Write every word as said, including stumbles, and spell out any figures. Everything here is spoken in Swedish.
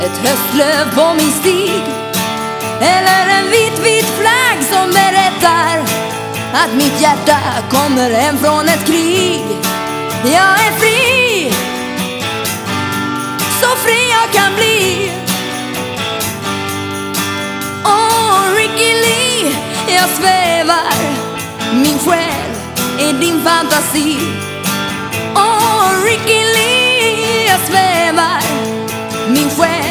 Ett höstlöv på min stig, eller en vit, vit flagg som berättar att mitt hjärta kommer hem från ett krig. Jag är fri, så fri jag kan bli. Åh, Ricky Lee, jag svävar, min själ är din fantasi. Åh, Ricky Lee, jag svävar, min själ